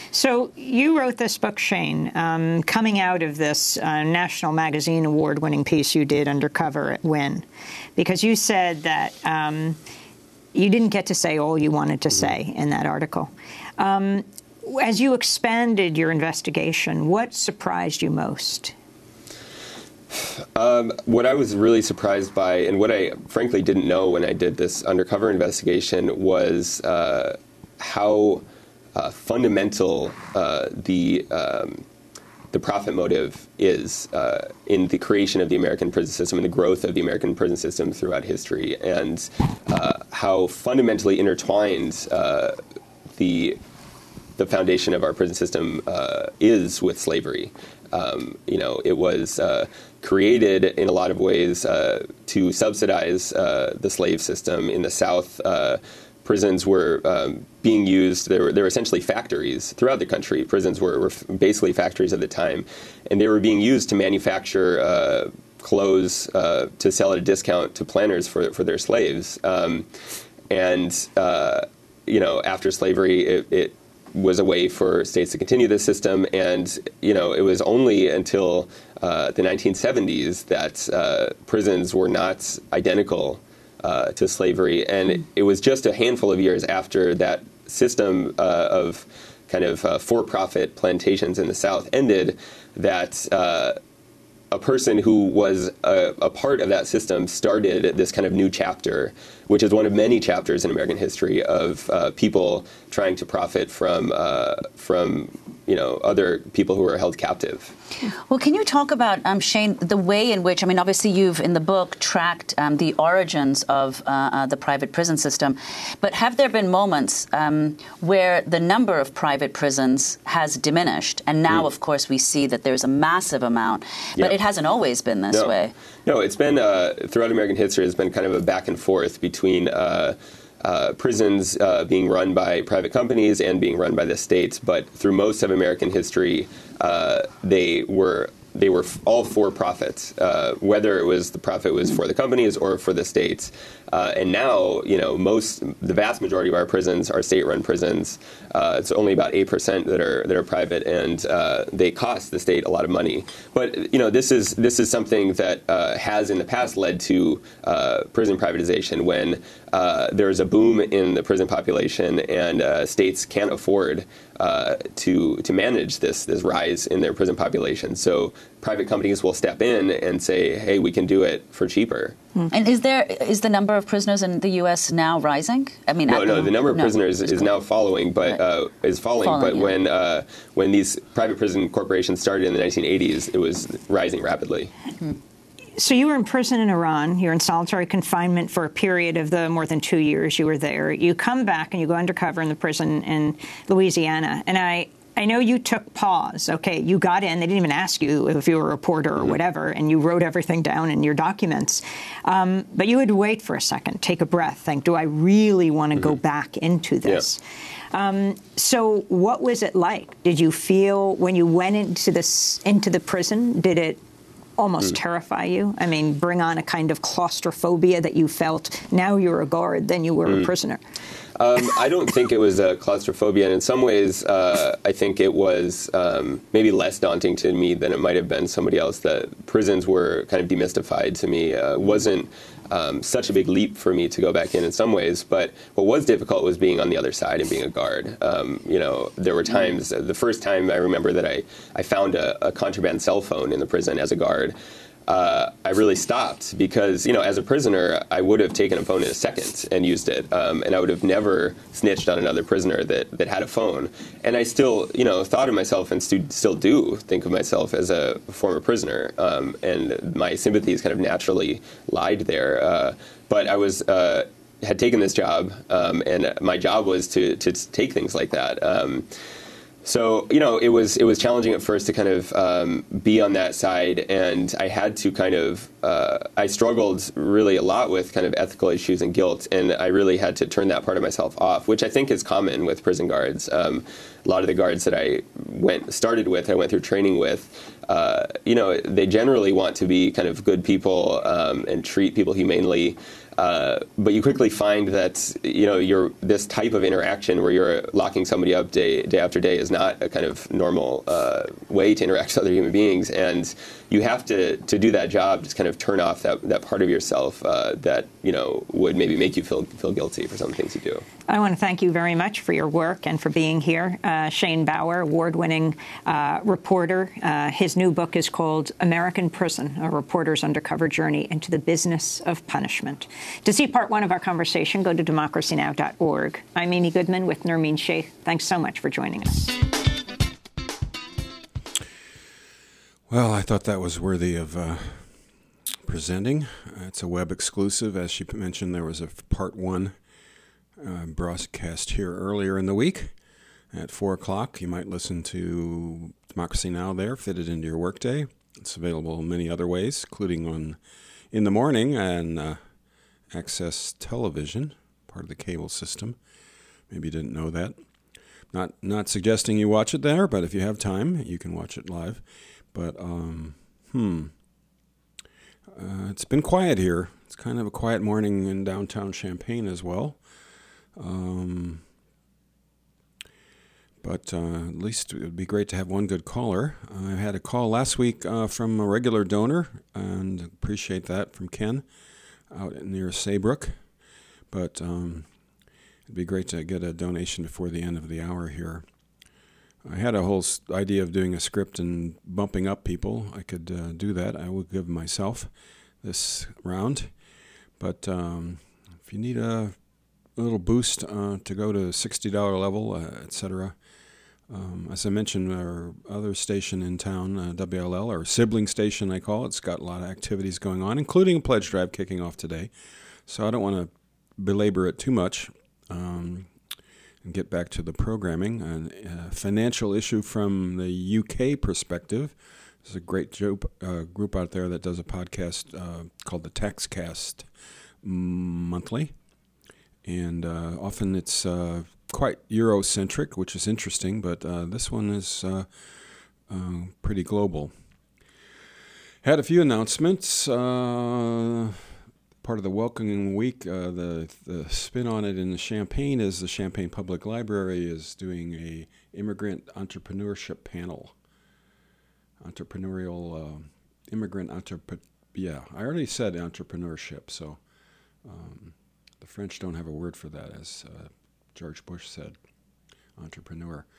So you wrote this book, Shane, um, coming out of this uh, National Magazine Award-winning piece you did undercover at Wynn, because you said that um, you didn't get to say all you wanted to say in that article. Um, as you expanded your investigation, what surprised you most? Um, what I was really surprised by, and what I frankly didn't know when I did this undercover investigation, was uh, how uh, fundamental uh, the um, the profit motive is uh, in the creation of the American prison system and the growth of the American prison system throughout history, and uh, how fundamentally intertwined uh, the the foundation of our prison system uh, is with slavery. Um, you know, it was uh, created in a lot of ways uh, to subsidize uh, the slave system in the South. Uh, prisons were um, being used. They were, they were essentially factories throughout the country. Prisons were, were basically factories at the time, and they were being used to manufacture uh, clothes uh, to sell at a discount to planters for for their slaves. Um, and uh, you know, after slavery, it, it was a way for states to continue this system, and you know, it was only until uh, the nineteen seventies that uh, prisons were not identical uh, to slavery, and it, it was just a handful of years after that system uh, of kind of uh, for-profit plantations in the South ended that uh, a person who was a, a part of that system started this kind of new chapter, which is one of many chapters in American history of uh, people trying to profit from uh, from you know other people who were held captive. Well, can you talk about, um, Shane, the way in which, I mean, obviously you've, in the book, tracked um, the origins of uh, uh, the private prison system, but have there been moments um, where the number of private prisons has diminished, and now, mm. of course, we see that there's a massive amount, but yeah. it hasn't always been this no. way? No, it's been, uh, throughout American history, it's been kind of a back and forth between uh, Uh, prisons uh, being run by private companies and being run by the states, but through most of American history, uh, they were they were all for profits, uh, whether it was the profit was for the companies or for the states. Uh, and now, you know, most the vast majority of our prisons are state-run prisons. Uh, it's only about eight percent that are that are private, and uh, they cost the state a lot of money. But you know, this is this is something that uh, has in the past led to uh, prison privatization when uh, there's a boom in the prison population and uh, states can't afford uh, to to manage this this rise in their prison population. So private companies will step in and say, hey, we can do it for cheaper. Mm. And is there is the number of prisoners in the U S now rising? I mean, no, the, no, the number of no, prisoners is now following, but right. uh, is falling. falling but yeah. when uh, when these private prison corporations started in the nineteen eighties, it was rising rapidly. Mm. So you were in prison in Iran. You're in solitary confinement for a period of the more than two years you were there. You come back and you go undercover in the prison in Louisiana. And I, I know you took pause. Okay, you got in. They didn't even ask you if you were a reporter or whatever, and you wrote everything down in your documents. Um, but you would wait for a second, take a breath, think, do I really want to mm-hmm. go back into this? Yeah. Um, so what was it like? Did you feel when you went into this into the prison, did it almost mm. terrify you? I mean, bring on a kind of claustrophobia that you felt now you're a guard, then you were mm. a prisoner. Um, I don't think it was a claustrophobia, and in some ways, uh, I think it was um, maybe less daunting to me than it might have been somebody else. That prisons were kind of demystified to me. Uh, it wasn't um, such a big leap for me to go back in in some ways, but what was difficult was being on the other side and being a guard. Um, you know, there were times, uh, the first time I remember that I, I found a, a contraband cell phone in the prison as a guard. Uh, I really stopped because, you know, as a prisoner, I would have taken a phone in a second and used it, um, and I would have never snitched on another prisoner that, that had a phone. And I still, you know, thought of myself and stu- still do think of myself as a former prisoner, um, and my sympathies kind of naturally lied there. Uh, but I was uh, had taken this job, um, and my job was to to take things like that. Um, So, you know, it was it was challenging at first to kind of um, be on that side, and I had to kind of, uh, I struggled really a lot with kind of ethical issues and guilt, and I really had to turn that part of myself off, which I think is common with prison guards. Um, a lot of the guards that I went started with, I went through training with, uh, you know, they generally want to be kind of good people um, and treat people humanely. Uh, but you quickly find that, you know, you're, this type of interaction where you're locking somebody up day, day after day is not a kind of normal uh, way to interact with other human beings. And you have to, to do that job, just kind of turn off that, that part of yourself uh, that, you know, would maybe make you feel feel guilty for some things you do. I want to thank you very much for your work and for being here. Uh, Shane Bauer, award-winning uh, reporter. Uh, his new book is called American Prison, A Reporter's Undercover Journey into the Business of Punishment. To see part one of our conversation, go to democracy now dot org. I'm Amy Goodman with Nermeen Sheikh. Thanks so much for joining us. Well, I thought that was worthy of uh, presenting. Uh, it's a web exclusive. As she mentioned, there was a part one uh, broadcast here earlier in the week at four o'clock. You might listen to Democracy Now! There, fit it into your workday. It's available in many other ways, including on in the morning and uh, Access Television, part of the cable system. Maybe you didn't know that. Not not suggesting you watch it there, but if you have time, you can watch it live. But, um, hmm, uh, it's been quiet here. It's kind of a quiet morning in downtown Champaign as well. Um, but uh, at least it would be great to have one good caller. I had a call last week uh, from a regular donor, and appreciate that, from Ken out near Saybrook. But um, it'd be great to get a donation before the end of the hour here. I had a whole idea of doing a script and bumping up people. I could uh, do that. I will give myself this round. But um, if you need a, a little boost uh, to go to sixty dollars level, uh, et cetera, um, as I mentioned, our other station in town, uh, W L L, our sibling station, I call it, it's got a lot of activities going on, including a pledge drive kicking off today. So I don't want to belabor it too much. Um, and get back to the programming. A financial issue from the U K perspective. There's a great group, uh, group out there that does a podcast uh, called the Taxcast Monthly. And uh, often it's uh, quite Eurocentric, which is interesting, but uh, this one is uh, uh, pretty global. Had a few announcements. Uh, Part of the welcoming week, uh, the the spin on it in the Champaign is the Champaign Public Library is doing a immigrant entrepreneurship panel. Entrepreneurial, uh, immigrant entrepreneur. Yeah, I already said entrepreneurship, so um, the French don't have a word for that, as uh, George Bush said, entrepreneur.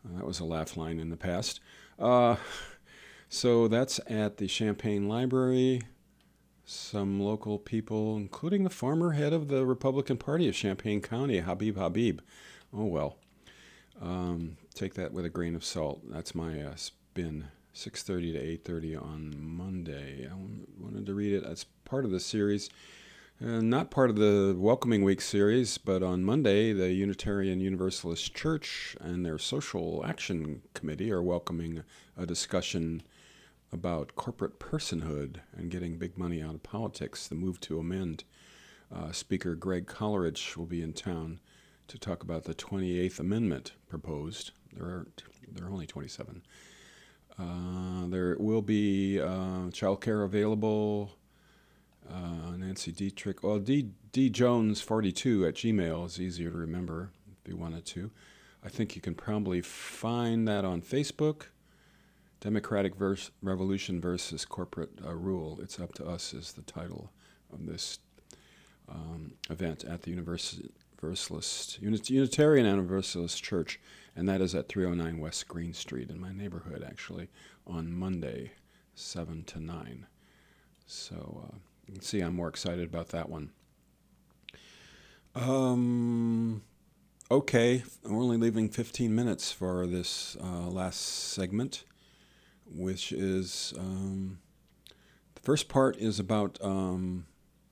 Uh, that was a laugh line in the past. Uh, so that's at the Champaign Library. Some local people, including the former head of the Republican Party of Champaign County, Habib Habib. Oh, well. Um, take that with a grain of salt. That's my uh, spin. six thirty to eight thirty on Monday. I wanted to read it as part of the series. Uh, not part of the Welcoming Week series, but on Monday, the Unitarian Universalist Church and their Social Action Committee are welcoming a discussion about corporate personhood and getting big money out of politics, the move to amend. Uh, Speaker Greg Coleridge will be in town to talk about the twenty-eighth Amendment proposed. There are, there are only twenty-seven. Uh, there will be uh, childcare available. Uh, Nancy Dietrich, well, D, D Jones forty-two at Gmail is easier to remember if you wanted to. I think you can probably find that on Facebook. Democratic verse, Revolution versus Corporate uh, Rule. It's Up to Us is the title of this um, event at the Universalist, Unitarian Universalist Church, and that is at three oh nine West Green Street in my neighborhood, actually, on Monday, seven to nine. So uh, you can see I'm more excited about that one. Um, okay, we're only leaving fifteen minutes for this uh, last segment, which is, um, the first part is about um,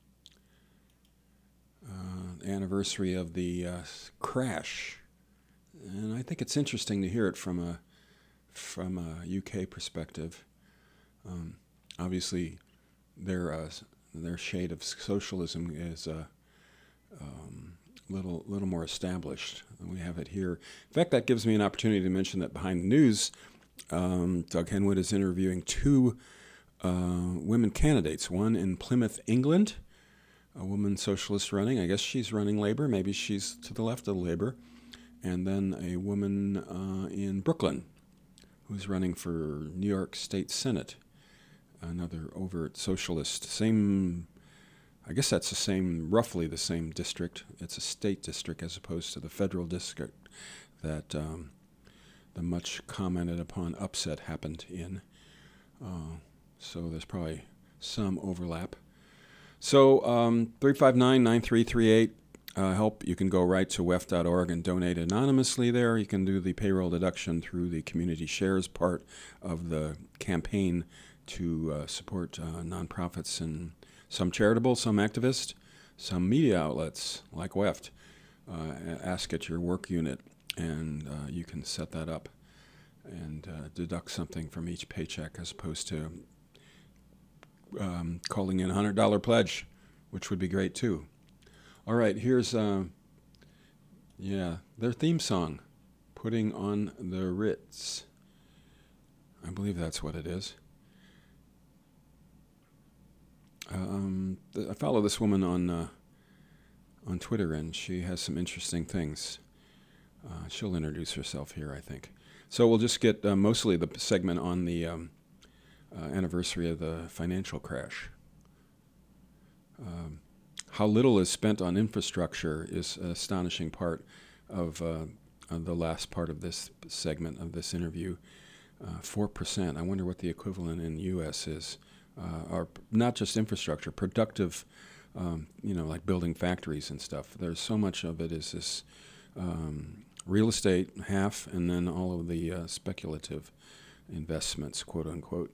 uh, the anniversary of the uh, crash. And I think it's interesting to hear it from a from a U K perspective. Um, obviously, their uh, their shade of socialism is a uh, um, little little more established than we have it here. In fact, that gives me an opportunity to mention that behind the news, um, Doug Henwood is interviewing two uh, women candidates. One in Plymouth, England, a woman socialist running. I guess she's running Labour. Maybe she's to the left of Labour. And then a woman uh, in Brooklyn who's running for New York State Senate, another overt socialist. Same, I guess that's the same, roughly the same district. It's a state district as opposed to the federal district that um, the much commented upon upset happened in. Uh, so there's probably some overlap. So um, three five nine, nine three three eight. Uh, help, you can go right to W E F dot org and donate anonymously there. You can do the payroll deduction through the community shares part of the campaign to uh, support uh, nonprofits and some charitable, some activist, some media outlets like W E F T. Uh, ask at your work unit, and uh, you can set that up and uh, deduct something from each paycheck as opposed to um, calling in a one hundred dollars pledge, which would be great too. All right, here's, uh, yeah, their theme song, Putting on the Ritz. I believe that's what it is. Um, I follow this woman on uh, on Twitter, and she has some interesting things. Uh, she'll introduce herself here, I think. So we'll just get uh, mostly the segment on the um, uh, anniversary of the financial crash. Um, How little is spent on infrastructure is an astonishing part of, uh, of the last part of this segment of this interview. Uh, four percent. I wonder what the equivalent in the U S is. Uh, or not just infrastructure, productive, um, you know, like building factories and stuff. There's so much of it is this um, real estate, half, and then all of the uh, speculative investments, quote unquote.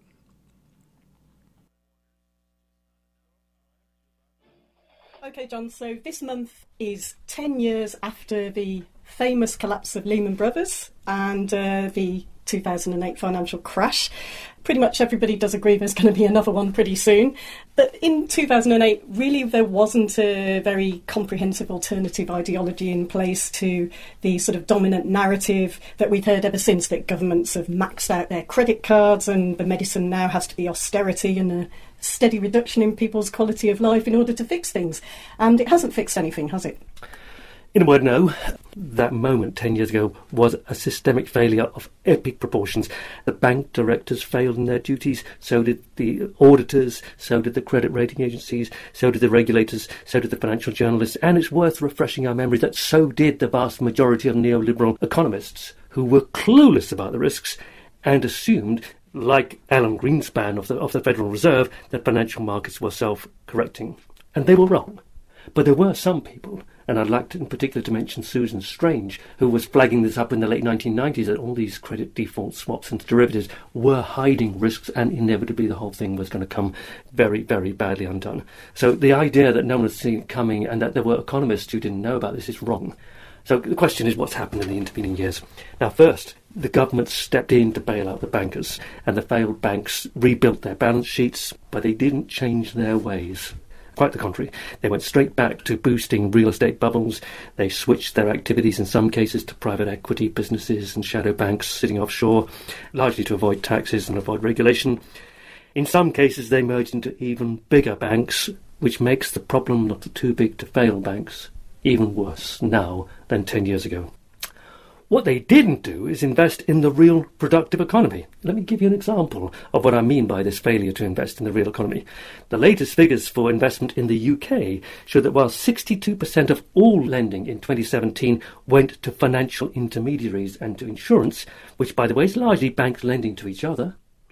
Okay, John, so this month is ten years after the famous collapse of Lehman Brothers and uh, the two thousand eight financial crash. Pretty much everybody does agree there's going to be another one pretty soon. But in two thousand eight, really there wasn't a very comprehensive alternative ideology in place to the sort of dominant narrative that we've heard ever since, that governments have maxed out their credit cards and the medicine now has to be austerity and a steady reduction in people's quality of life in order to fix things. And it hasn't fixed anything, has it? In a word, no. That moment ten years ago was a systemic failure of epic proportions. The bank directors failed in their duties, so did the auditors, so did the credit rating agencies, so did the regulators, so did the financial journalists, and it's worth refreshing our memory that so did the vast majority of neoliberal economists who were clueless about the risks and assumed, like Alan Greenspan of the, of the Federal Reserve, that financial markets were self-correcting. And they were wrong. But there were some people, and I'd like to, in particular to mention Susan Strange, who was flagging this up in the late nineteen nineties, that all these credit default swaps and derivatives were hiding risks, and inevitably the whole thing was going to come very, very badly undone. So the idea that no one had seen it coming and that there were economists who didn't know about this is wrong. So the question is, what's happened in the intervening years? Now, first, the government stepped in to bail out the bankers, and the failed banks rebuilt their balance sheets, but they didn't change their ways. Quite the contrary. They went straight back to boosting real estate bubbles. They switched their activities in some cases to private equity businesses and shadow banks sitting offshore, largely to avoid taxes and avoid regulation. In some cases, they merged into even bigger banks, which makes the problem of the too big to fail banks even worse now than ten years ago. What they didn't do is invest in the real productive economy. Let me give you an example of what I mean by this failure to invest in the real economy. The latest figures for investment in the U K show that while sixty-two percent of all lending in twenty seventeen went to financial intermediaries and to insurance, which by the way is largely banks lending to each other,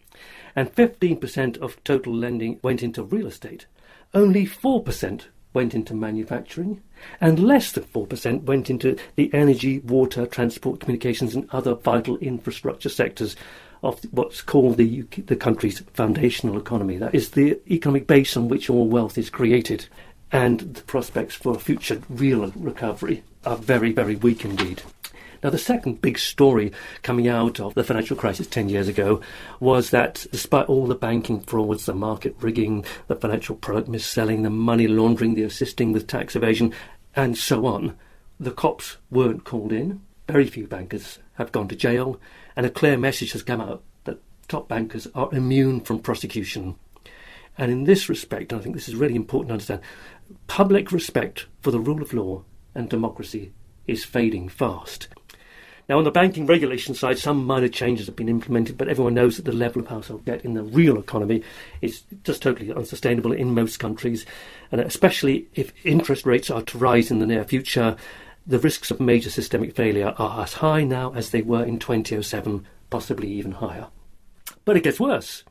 and fifteen percent of total lending went into real estate, only four percent went into manufacturing, and less than four percent went into the energy, water, transport, communications and other vital infrastructure sectors of what's called the, U K, the country's foundational economy. That is the economic base on which all wealth is created, and the prospects for future real recovery are very, very weak indeed. Now, the second big story coming out of the financial crisis ten years ago was that despite all the banking frauds, the market rigging, the financial product mis-selling, the money laundering, the assisting with tax evasion, and so on, the cops weren't called in. Very few bankers have gone to jail, and a clear message has come out that top bankers are immune from prosecution. And in this respect, and I think this is really important to understand, public respect for the rule of law and democracy is fading fast. Now, on the banking regulation side, some minor changes have been implemented, but everyone knows that the level of household debt in the real economy is just totally unsustainable in most countries, and especially if interest rates are to rise in the near future, the risks of major systemic failure are as high now as they were in two thousand seven, possibly even higher. But it gets worse.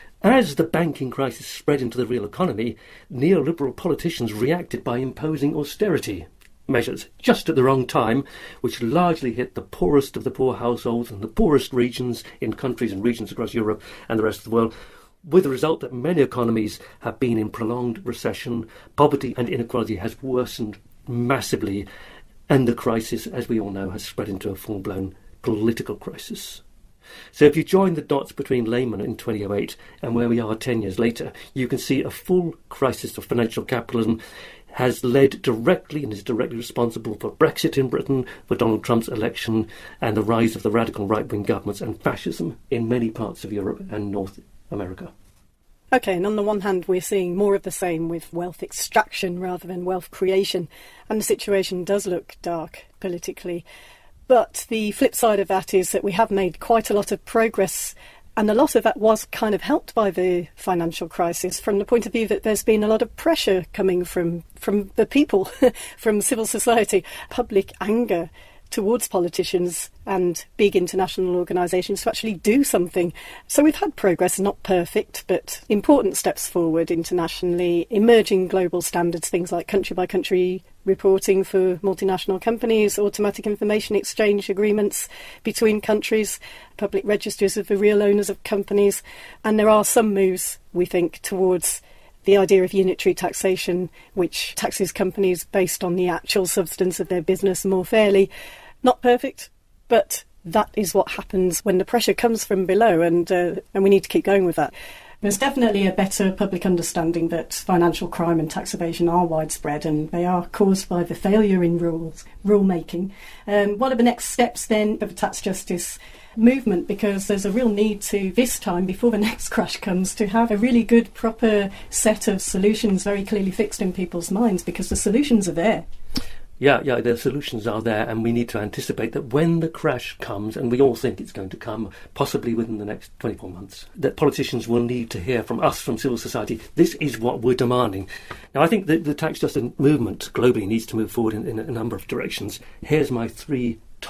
As the banking crisis spread into the real economy, neoliberal politicians reacted by imposing austerity measures just at the wrong time, which largely hit the poorest of the poor households and the poorest regions in countries and regions across Europe and the rest of the world, with the result that many economies have been in prolonged recession, poverty and inequality has worsened massively, and the crisis, as we all know, has spread into a full-blown political crisis. So if you join the dots between Lehman in two thousand eight and where we are ten years later, you can see a full crisis of financial capitalism has led directly and is directly responsible for Brexit in Britain, for Donald Trump's election, and the rise of the radical right-wing governments and fascism in many parts of Europe and North America. OK, and on the one hand, we're seeing more of the same with wealth extraction rather than wealth creation, and the situation does look dark politically. But the flip side of that is that we have made quite a lot of progress, and a lot of that was kind of helped by the financial crisis from the point of view that there's been a lot of pressure coming from, from the people, from civil society, public anger towards politicians and big international organisations to actually do something. So we've had progress, not perfect, but important steps forward internationally, emerging global standards, things like country-by-country reporting for multinational companies, automatic information exchange agreements between countries, public registers of the real owners of companies. And there are some moves, we think, towards the idea of unitary taxation, which taxes companies based on the actual substance of their business more fairly. Not perfect, but that is what happens when the pressure comes from below, and uh, and we need to keep going with that. There's definitely a better public understanding that financial crime and tax evasion are widespread, and they are caused by the failure in rules, rule making. Um, what are the next steps then of the tax justice movement? Because there's a real need to, this time, before the next crash comes, to have a really good, proper set of solutions very clearly fixed in people's minds, because the solutions are there. Yeah, yeah, the solutions are there, and we need to anticipate that when the crash comes, and we all think it's going to come, possibly within the next twenty-four months, that politicians will need to hear from us, from civil society, this is what we're demanding. Now, I think that the tax justice movement globally needs to move forward in, in a number of directions. Here's my three top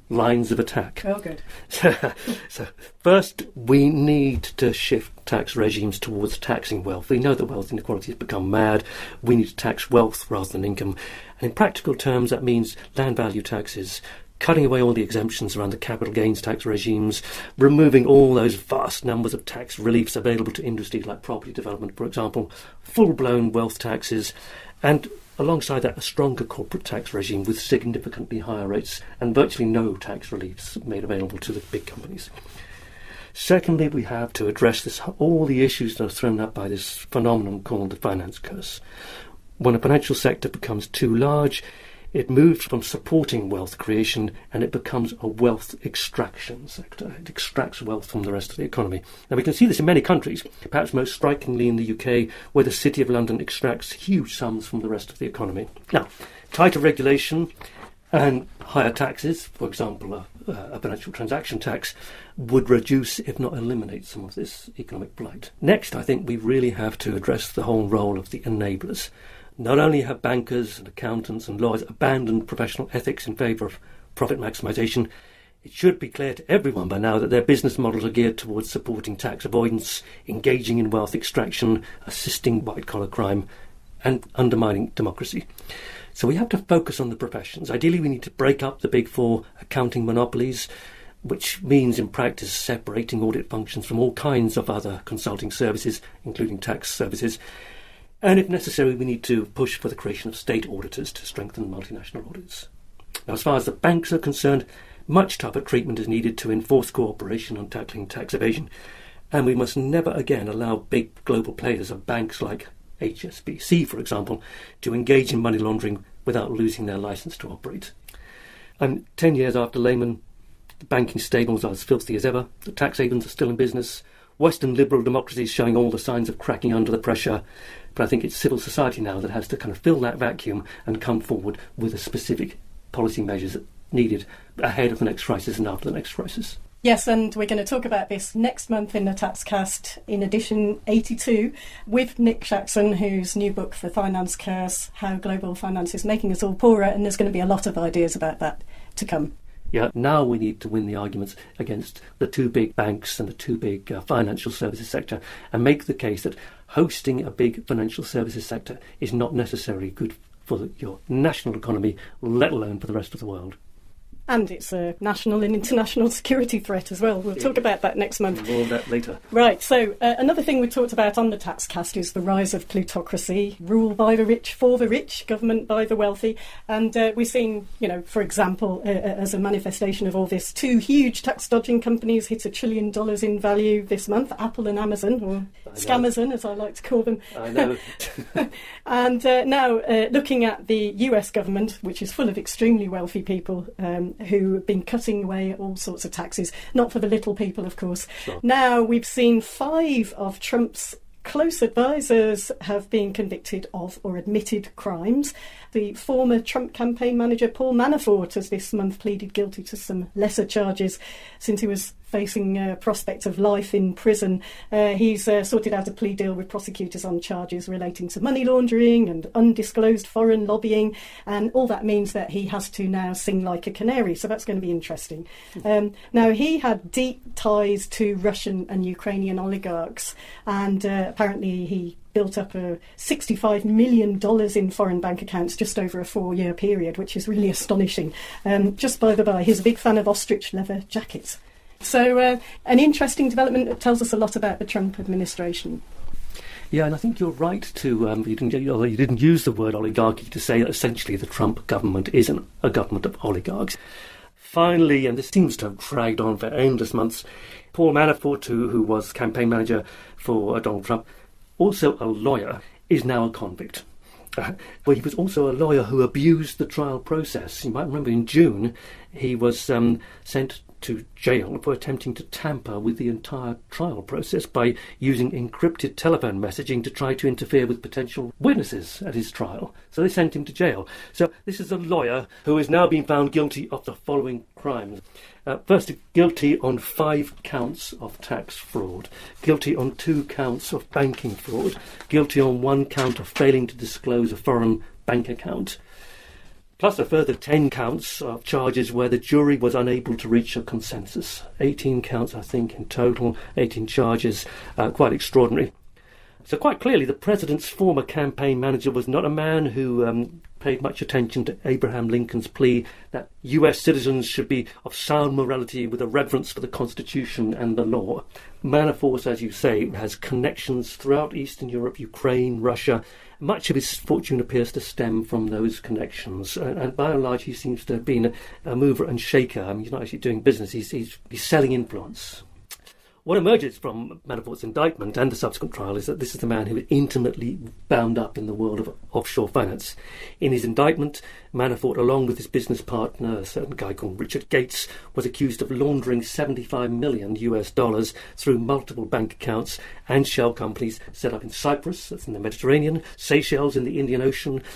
lines of attack. Oh, good. So, first, we need to shift tax regimes towards taxing wealth. We know that wealth inequality has become mad. We need to tax wealth rather than income. And in practical terms, that means land value taxes, cutting away all the exemptions around the capital gains tax regimes, removing all those vast numbers of tax reliefs available to industries like property development, for example, full-blown wealth taxes, and alongside that, a stronger corporate tax regime with significantly higher rates and virtually no tax reliefs made available to the big companies. Secondly, we have to address this, all the issues that are thrown up by this phenomenon called the finance curse. When a financial sector becomes too large, it moves from supporting wealth creation and it becomes a wealth extraction sector. It extracts wealth from the rest of the economy. Now, we can see this in many countries, perhaps most strikingly in the U K, where the City of London extracts huge sums from the rest of the economy. Now, tighter regulation and higher taxes, for example, a, a financial transaction tax, would reduce, if not eliminate, some of this economic blight. Next, I think we really have to address the whole role of the enablers. Not only have bankers and accountants and lawyers abandoned professional ethics in favour of profit maximisation, it should be clear to everyone by now that their business models are geared towards supporting tax avoidance, engaging in wealth extraction, assisting white-collar crime, and undermining democracy. So we have to focus on the professions. Ideally, we need to break up the big four accounting monopolies, which means in practice separating audit functions from all kinds of other consulting services, including tax services. And if necessary, we need to push for the creation of state auditors to strengthen multinational audits. Now, as far as the banks are concerned, much tougher treatment is needed to enforce cooperation on tackling tax evasion, and we must never again allow big global players of banks like H S B C, for example, to engage in money laundering without losing their licence to operate. And ten years after Lehman, the banking stables are as filthy as ever, the tax havens are still in business, Western liberal democracies showing all the signs of cracking under the pressure. But I think it's civil society now that has to kind of fill that vacuum and come forward with the specific policy measures needed ahead of the next crisis and after the next crisis. Yes, and we're going to talk about this next month in the TaxCast in edition eighty-two with Nick Shaxson, whose new book, The Finance Curse, How Global Finance is Making Us All Poorer, and there's going to be a lot of ideas about that to come. Yeah, now we need to win the arguments against the two big banks and the two big uh, financial services sector and make the case that hosting a big financial services sector is not necessarily good for the, your national economy, let alone for the rest of the world. And it's a national and international security threat as well. We'll talk about that next month. More of that later. Right, so uh, another thing we talked about on the TaxCast is the rise of plutocracy, rule by the rich, for the rich, government by the wealthy. And uh, we've seen, you know, for example, uh, as a manifestation of all this, two huge tax-dodging companies hit a trillion dollars in value this month, Apple and Amazon, or Scamazon, as I like to call them. I know. And uh, now, uh, looking at the U S government, which is full of extremely wealthy people, um, who have been cutting away all sorts of taxes, not for the little people, of course. Sure. Now we've seen five of Trump's close advisors have been convicted of or admitted crimes. The former Trump campaign manager Paul Manafort has this month pleaded guilty to some lesser charges since he was facing a prospect of life in prison. Uh, he's uh, sorted out a plea deal with prosecutors on charges relating to money laundering and undisclosed foreign lobbying, and all that means that he has to now sing like a canary, so that's going to be interesting. Um, now, he had deep ties to Russian and Ukrainian oligarchs, and uh, apparently he built up a sixty-five million dollars in foreign bank accounts just over a four-year period, which is really astonishing. Um, just by the by, he's a big fan of ostrich leather jackets. So uh, an interesting development that tells us a lot about the Trump administration. Yeah, and I think you're right to, um, you, didn't, although you didn't use the word oligarchy, to say that essentially the Trump government isn't a government of oligarchs. Finally, and this seems to have dragged on for endless months, Paul Manafort, who, who was campaign manager for uh, Donald Trump, also a lawyer, is now a convict. Uh, well, he was also a lawyer who abused the trial process. You might remember in June he was um, sent to jail for attempting to tamper with the entire trial process by using encrypted telephone messaging to try to interfere with potential witnesses at his trial. So they sent him to jail. So this is a lawyer who has now been found guilty of the following crimes. Uh, first, guilty on five counts of tax fraud, guilty on two counts of banking fraud, guilty on one count of failing to disclose a foreign bank account. plus a further ten counts of charges where the jury was unable to reach a consensus. eighteen counts, I think, in total, eighteen charges, uh, quite extraordinary. So quite clearly, the president's former campaign manager was not a man who um, paid much attention to Abraham Lincoln's plea that U S citizens should be of sound morality with a reverence for the Constitution and the law. Manafort, as you say, has connections throughout Eastern Europe, Ukraine, Russia. Much of his fortune appears to stem from those connections. And, and by and large, he seems to have been a, a mover and shaker. I mean, he's not actually doing business, he's, he's, he's selling influence. What emerges from Manafort's indictment and the subsequent trial is that this is the man who is intimately bound up in the world of offshore finance. In his indictment, Manafort, along with his business partner, a certain guy called Richard Gates, was accused of laundering seventy-five million U S dollars through multiple bank accounts and shell companies set up in Cyprus, that's in the Mediterranean, Seychelles in the Indian Ocean,